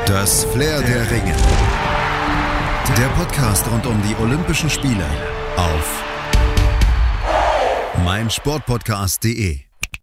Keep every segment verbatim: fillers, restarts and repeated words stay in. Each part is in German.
Das Flair der Ringe. Der Podcast rund um die Olympischen Spiele auf meinsportpodcast punkt de.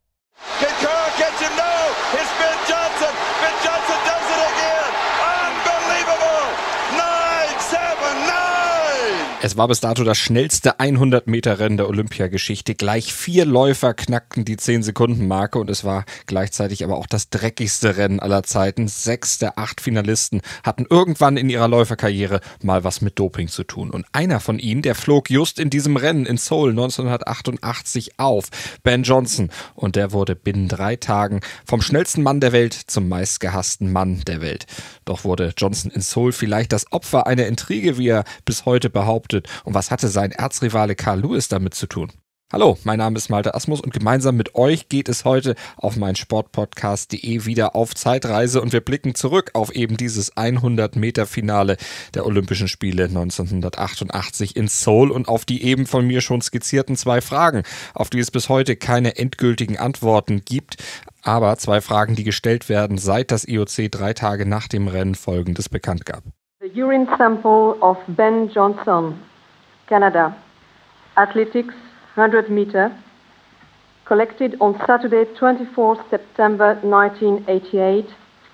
Es war bis dato das schnellste hundert-Meter-Rennen der Olympiageschichte. Gleich vier Läufer knackten die zehn-Sekunden-Marke und es war gleichzeitig aber auch das dreckigste Rennen aller Zeiten. Sechs der acht Finalisten hatten irgendwann in ihrer Läuferkarriere mal was mit Doping zu tun. Und einer von ihnen, der flog just in diesem Rennen in Seoul neunzehnhundertachtundachtzig auf, Ben Johnson. Und der wurde binnen drei Tagen vom schnellsten Mann der Welt zum meistgehassten Mann der Welt. Doch wurde Johnson in Seoul vielleicht das Opfer einer Intrige, wie er bis heute behauptet. Und was hatte sein Erzrivale Carl Lewis damit zu tun? Hallo, mein Name ist Malte Asmus und gemeinsam mit euch geht es heute auf meinsportpodcast punkt de wieder auf Zeitreise und wir blicken zurück auf eben dieses hundert-Meter-Finale der Olympischen Spiele neunzehnhundertachtundachtzig in Seoul und auf die eben von mir schon skizzierten zwei Fragen, auf die es bis heute keine endgültigen Antworten gibt, aber zwei Fragen, die gestellt werden, seit das I O C drei Tage nach dem Rennen Folgendes bekannt gab. The urine sample of Ben Johnson, Canada, athletics, hundred meter, collected on Saturday, twenty-fourth September nineteen eighty-eight,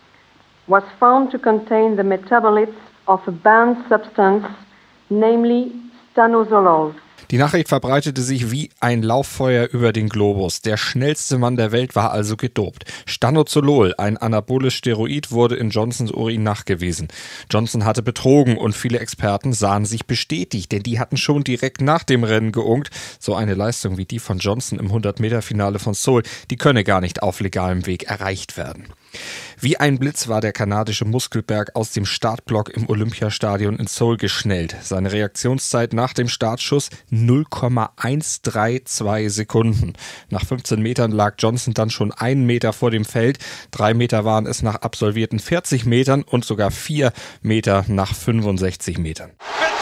was found to contain the metabolites of a banned substance, namely stanozolol. Die Nachricht verbreitete sich wie ein Lauffeuer über den Globus. Der schnellste Mann der Welt war also gedopt. Stanozolol, ein anaboles Steroid, wurde in Johnsons Urin nachgewiesen. Johnson hatte betrogen und viele Experten sahen sich bestätigt, denn die hatten schon direkt nach dem Rennen geunkt. So eine Leistung wie die von Johnson im hundert-Meter-Finale von Seoul, die könne gar nicht auf legalem Weg erreicht werden. Wie ein Blitz war der kanadische Muskelberg aus dem Startblock im Olympiastadion in Seoul geschnellt. Seine Reaktionszeit nach dem Startschuss null Komma hundertzweiunddreißig Sekunden. Nach fünfzehn Metern lag Johnson dann schon einen Meter vor dem Feld. Drei Meter waren es nach absolvierten vierzig Metern und sogar vier Meter nach fünfundsechzig Metern.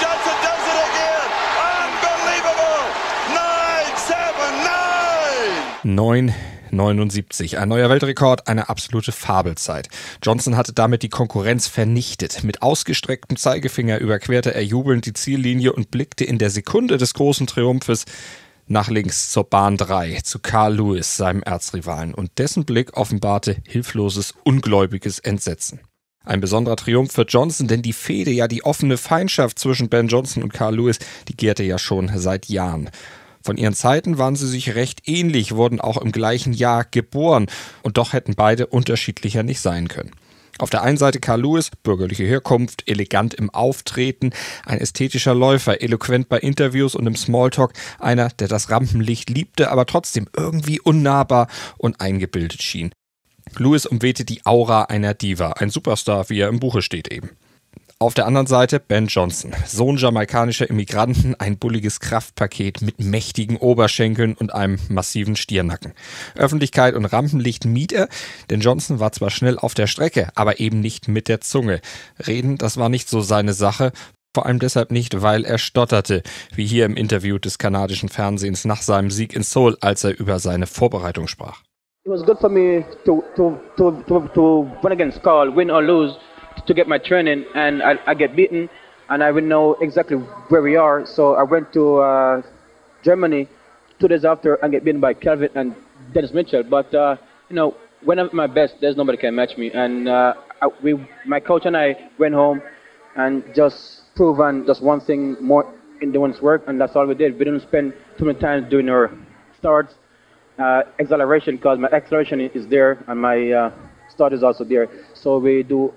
neun neunundsiebzig. Ein neuer Weltrekord, eine absolute Fabelzeit. Johnson hatte damit die Konkurrenz vernichtet. Mit ausgestrecktem Zeigefinger überquerte er jubelnd die Ziellinie und blickte in der Sekunde des großen Triumphes nach links zur Bahn drei, zu Carl Lewis, seinem Erzrivalen. Und dessen Blick offenbarte hilfloses, ungläubiges Entsetzen. Ein besonderer Triumph für Johnson, denn die Fehde, ja die offene Feindschaft zwischen Ben Johnson und Carl Lewis, die gärte ja schon seit Jahren. Von ihren Zeiten waren sie sich recht ähnlich, wurden auch im gleichen Jahr geboren und doch hätten beide unterschiedlicher nicht sein können. Auf der einen Seite Carl Lewis, bürgerliche Herkunft, elegant im Auftreten, ein ästhetischer Läufer, eloquent bei Interviews und im Smalltalk, einer, der das Rampenlicht liebte, aber trotzdem irgendwie unnahbar und eingebildet schien. Lewis umwehte die Aura einer Diva, ein Superstar, wie er im Buche steht eben. Auf der anderen Seite Ben Johnson, Sohn jamaikanischer Immigranten, ein bulliges Kraftpaket mit mächtigen Oberschenkeln und einem massiven Stirnacken. Öffentlichkeit und Rampenlicht mied er, denn Johnson war zwar schnell auf der Strecke, aber eben nicht mit der Zunge. Reden, das war nicht so seine Sache, vor allem deshalb nicht, weil er stotterte, wie hier im Interview des kanadischen Fernsehens nach seinem Sieg in Seoul, als er über seine Vorbereitung sprach. It was good for me to to to to, to win against Carl, win or lose. To get my training, and I, I get beaten, and I would know exactly where we are. So I went to uh, Germany two days after and get beaten by Calvin and Dennis Mitchell. But uh, you know, when I'm at my best, there's nobody can match me. And uh, I, we, my coach and I went home and just proven just one thing more in doing this work, and that's all we did. We didn't spend too many times doing our starts, uh, acceleration, because my acceleration is there and my uh, start is also there. So we do.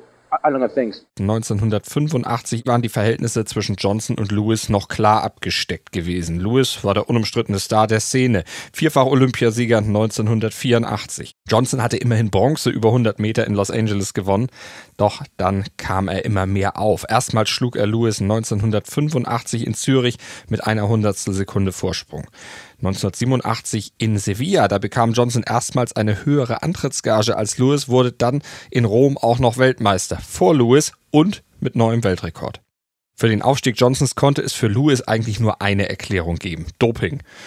neunzehnhundertfünfundachtzig waren die Verhältnisse zwischen Johnson und Lewis noch klar abgesteckt gewesen. Lewis war der unumstrittene Star der Szene, vierfach Olympiasieger neunzehnhundertvierundachtzig. Johnson hatte immerhin Bronze über hundert Meter in Los Angeles gewonnen, doch dann kam er immer mehr auf. Erstmals schlug er Lewis neunzehnhundertfünfundachtzig in Zürich mit einer Hundertstel Sekunde Vorsprung. neunzehnhundertsiebenundachtzig in Sevilla, da bekam Johnson erstmals eine höhere Antrittsgage als Lewis, wurde dann in Rom auch noch Weltmeister, vor Lewis und mit neuem Weltrekord. Für den Aufstieg Johnsons konnte es für Lewis eigentlich nur eine Erklärung geben: Doping.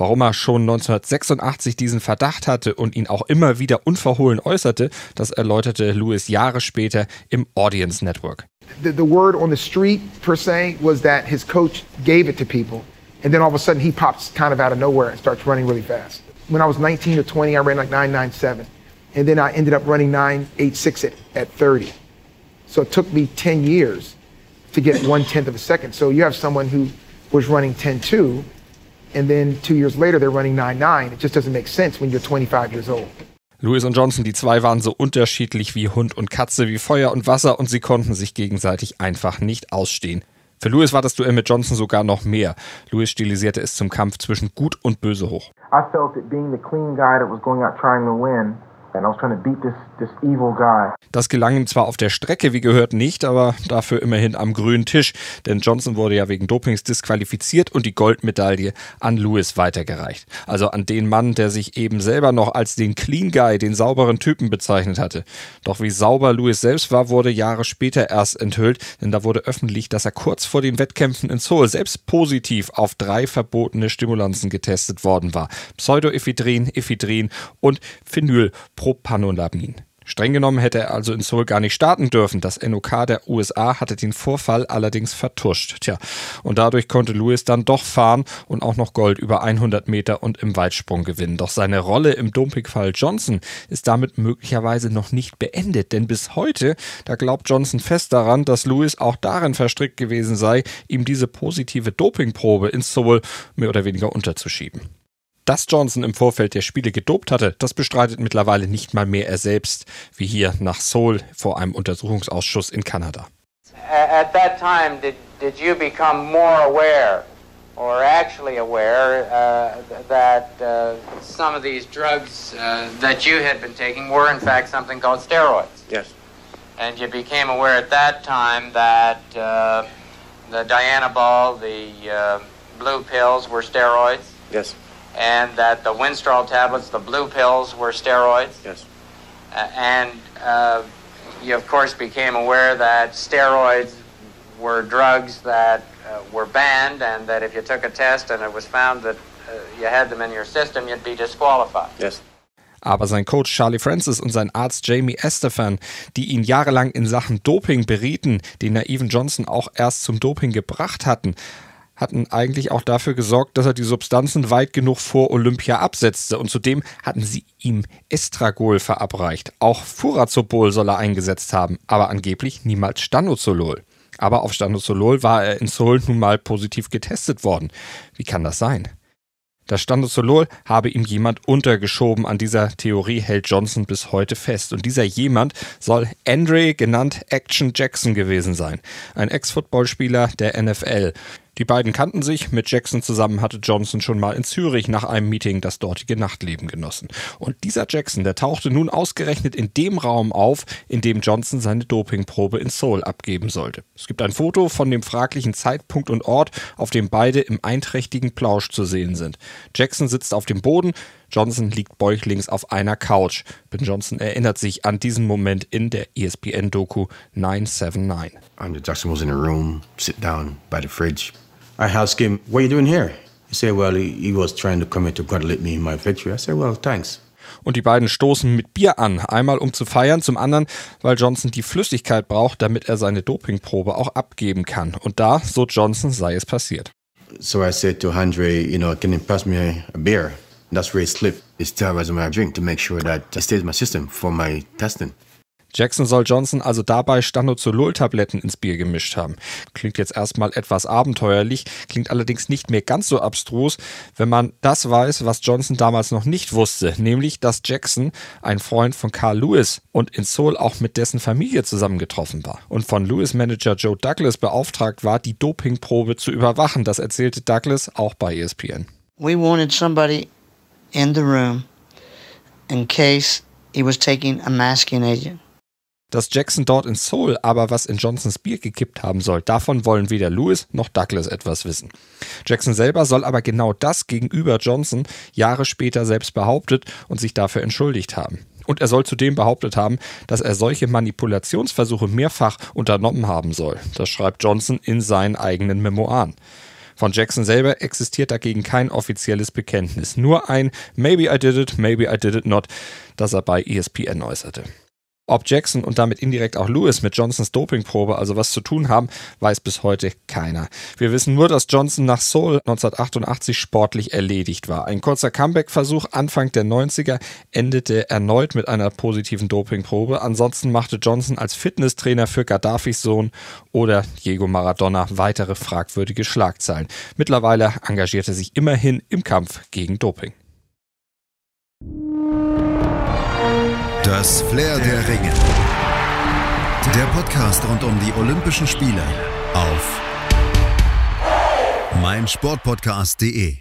Warum er schon neunzehnhundertsechsundachtzig diesen Verdacht hatte und ihn auch immer wieder unverhohlen äußerte, das erläuterte Lewis Jahre später im Audience Network. The, the word on the street, per se, was that his coach gave it to people, and then all of a sudden he pops kind of out of nowhere and starts running really fast. When I was nineteen or twenty, I ran like nine ninety-seven, and then I ended up running nine eighty-six at, at thirty. So it took me ten years to get one-tenth of a second. So you have someone who was running ten two, and then two years later they're running nine nine. It just doesn't make sense when you're twenty-five years old. Lewis und Johnson, die zwei waren so unterschiedlich wie Hund und Katze, wie Feuer und Wasser und sie konnten sich gegenseitig einfach nicht ausstehen. Für Lewis war das Duell mit Johnson sogar noch mehr. Lewis stilisierte es zum Kampf zwischen Gut und Böse hoch. I felt that being the clean guy that was going out trying to win, and I was trying to beat this, this evil guy. Das gelang ihm zwar auf der Strecke, wie gehört, nicht, aber dafür immerhin am grünen Tisch. Denn Johnson wurde ja wegen Dopings disqualifiziert und die Goldmedaille an Lewis weitergereicht. Also an den Mann, der sich eben selber noch als den Clean Guy, den sauberen Typen bezeichnet hatte. Doch wie sauber Lewis selbst war, wurde Jahre später erst enthüllt, denn da wurde öffentlich, dass er kurz vor den Wettkämpfen in Seoul selbst positiv auf drei verbotene Stimulanzen getestet worden war. Pseudoephedrin, Ephedrin und Phenylpropanolamid. Streng genommen hätte er also in Seoul gar nicht starten dürfen. Das N O K der U S A hatte den Vorfall allerdings vertuscht. Tja, und dadurch konnte Lewis dann doch fahren und auch noch Gold über hundert Meter und im Weitsprung gewinnen. Doch seine Rolle im Dopingfall Johnson ist damit möglicherweise noch nicht beendet. Denn bis heute, da glaubt Johnson fest daran, dass Lewis auch darin verstrickt gewesen sei, ihm diese positive Dopingprobe in Seoul mehr oder weniger unterzuschieben. Dass Johnson im Vorfeld der Spiele gedopt hatte, das bestreitet mittlerweile nicht mal mehr er selbst, wie hier nach Seoul vor einem Untersuchungsausschuss in Kanada. At that time, did, did you become more aware, or actually aware, uh, that uh, some of these drugs uh, that you had been taking were in fact something called steroids? Yes. And you became aware at that time that uh, the Dianabol, the uh, blue pills were steroids? Yes. And that the Winstrol tablets, the blue pills, were steroids? Yes. Uh, and uh, you, of course, became aware that steroids were drugs that uh, were banned, and that if you took a test and it was found that uh, you had them in your system, you'd be disqualified. Yes. Aber sein Coach Charlie Francis und sein Arzt Jamie Estefan, die ihn jahrelang in Sachen Doping berieten, den naiven Johnson auch erst zum Doping gebracht hatten, hatten eigentlich auch dafür gesorgt, dass er die Substanzen weit genug vor Olympia absetzte. Und zudem hatten sie ihm Estragol verabreicht. Auch Furazolol soll er eingesetzt haben, aber angeblich niemals Stanozolol. Aber auf Stanozolol war er in Seoul nun mal positiv getestet worden. Wie kann das sein? Das Stanozolol habe ihm jemand untergeschoben. An dieser Theorie hält Johnson bis heute fest. Und dieser jemand soll Andre, genannt Action Jackson, gewesen sein. Ein Ex-Footballspieler der N F L. Die beiden kannten sich, mit Jackson zusammen hatte Johnson schon mal in Zürich nach einem Meeting das dortige Nachtleben genossen. Und dieser Jackson, der tauchte nun ausgerechnet in dem Raum auf, in dem Johnson seine Dopingprobe in Seoul abgeben sollte. Es gibt ein Foto von dem fraglichen Zeitpunkt und Ort, auf dem beide im einträchtigen Plausch zu sehen sind. Jackson sitzt auf dem Boden, Johnson liegt bäuchlings auf einer Couch. Ben Johnson erinnert sich an diesen Moment in der E S P N-Doku nine seven nine. Andre Jackson was in a room, sit down by the fridge. I asked him, what are you doing here? He said, well, he, he was trying to come here to congratulate me in my victory. I said, well, thanks. Und die beiden stoßen mit Bier an. Einmal um zu feiern, zum anderen, weil Johnson die Flüssigkeit braucht, damit er seine Dopingprobe auch abgeben kann. Und da, so Johnson, sei es passiert. So I said to Andre, you know, can you pass me a beer? That's where it slipped. It's terrorizing my drink to make sure that it stays in my system for my testing. Jackson soll Johnson also dabei Stanozolol-Tabletten ins Bier gemischt haben. Klingt jetzt erstmal etwas abenteuerlich, klingt allerdings nicht mehr ganz so abstrus, wenn man das weiß, was Johnson damals noch nicht wusste, nämlich, dass Jackson ein Freund von Carl Lewis und in Seoul auch mit dessen Familie zusammengetroffen war und von Lewis-Manager Joe Douglas beauftragt war, die Dopingprobe zu überwachen. Das erzählte Douglas auch bei E S P N. We wanted somebody in the room in case he was taking a masking agent. Dass Jackson dort in Seoul aber was in Johnsons Bier gekippt haben soll, davon wollen weder Lewis noch Douglas etwas wissen. Jackson selber soll aber genau das gegenüber Johnson Jahre später selbst behauptet und sich dafür entschuldigt haben. Und er soll zudem behauptet haben, dass er solche Manipulationsversuche mehrfach unternommen haben soll. Das schreibt Johnson in seinen eigenen Memoiren. Von Jackson selber existiert dagegen kein offizielles Bekenntnis, nur ein Maybe I did it, maybe I did it not, das er bei E S P N äußerte. Ob Jackson und damit indirekt auch Lewis mit Johnsons Dopingprobe also was zu tun haben, weiß bis heute keiner. Wir wissen nur, dass Johnson nach Seoul neunzehnhundertachtundachtzig sportlich erledigt war. Ein kurzer Comeback-Versuch Anfang der neunziger endete erneut mit einer positiven Dopingprobe. Ansonsten machte Johnson als Fitnesstrainer für Gaddafis Sohn oder Diego Maradona weitere fragwürdige Schlagzeilen. Mittlerweile engagierte er sich immerhin im Kampf gegen Doping. Das Flair der Ringe. Der Podcast rund um die Olympischen Spiele auf meinsportpodcast punkt de.